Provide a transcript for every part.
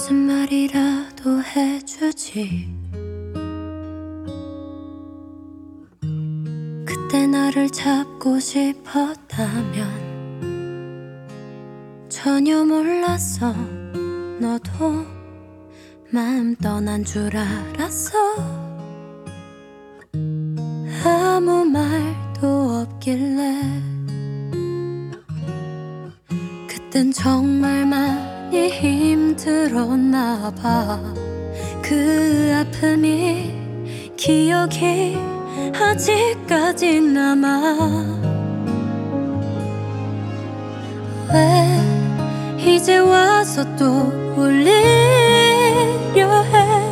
무슨 말이라도 해주지. 그때 나를 잡고 싶었다면 전혀 몰랐어. 너도 마음 떠난 줄 알았어. 아무 말도 없길래 그땐 정말 많이 힘들었나 봐. 그 아픔이 기억이 아직까지 남아. 왜 이제 와서 또 울리려 해.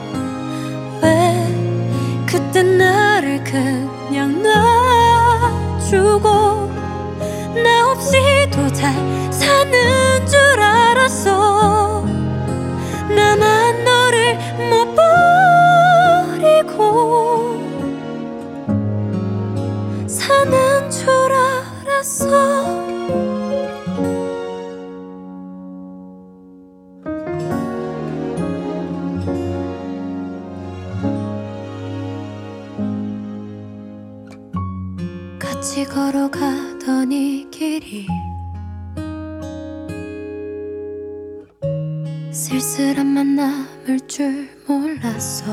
왜 그땐 나를 그냥 놔주고 나 없이도 잘 사는 줄 알았어. 나만 너를 못 버리고 사는 줄 알았어. 같이 걸어가던 이 길이 쓸쓸한 만남일 줄 몰랐어.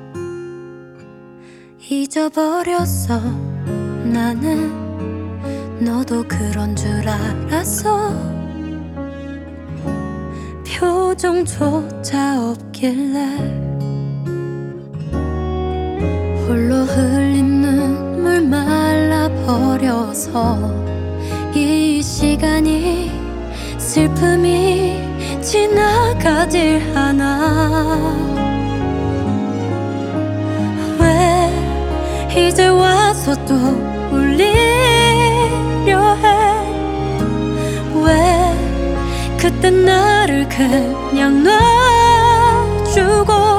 잊어버렸어. 나는 너도 그런 줄 알았어. 표정조차 없길래 홀로 흘린 눈물 말라버려서 이 시간이 슬픔이 지나가질 않아. 왜 이제 와서 또 울리려 해. 왜 그땐 나를 그냥 놔주고